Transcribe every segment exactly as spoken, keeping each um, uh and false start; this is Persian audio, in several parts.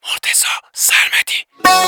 مرتضی سرمدی.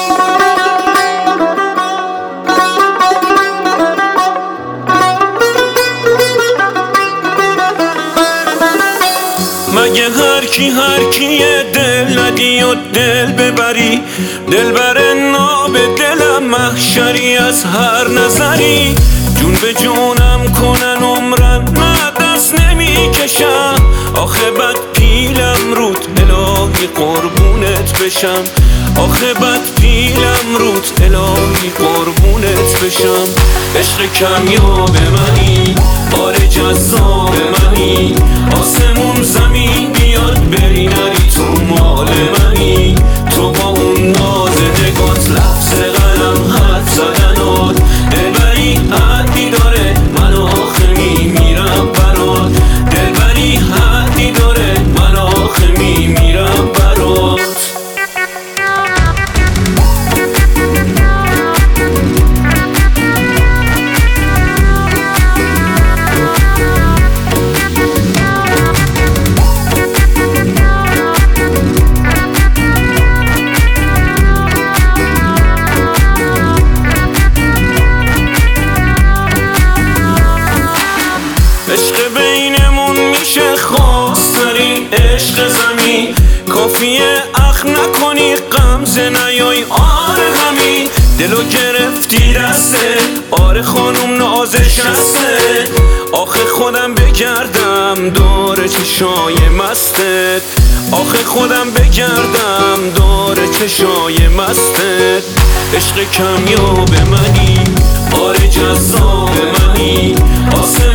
مگه هر کی هر کیه دل ندی و دل ببری، دل بر ناب دلم محشری از هر نظری. جون به جونم کنن عمرن نه دست نمی کشم، آخه بد پیلم رود الهی قربونت بشم، آخه بد پیلم رود الهی قربونت بشم. عشق کمیاب منی، آره جذاب منی، آسمون زمین بیاد بری نری تو مال منی. تو با اون ناز نگات لفظ قلم حد زدنات، دلبری حدی داره من آخه میمیرم برات، دلبری حدی داره من آخه میمیرم برات. عشق بینمون میشه خواستری عشق زمین، کافیه اخ نکنی غمزه نیای آره همین. دلو گرفتی دسته آره خانوم نازش هسته، آخه خودم بگردم دور چشای مستت، آخه خودم بگردم دور چشای مستت. عشق کمیاب منی، آره جذاب منی، آسم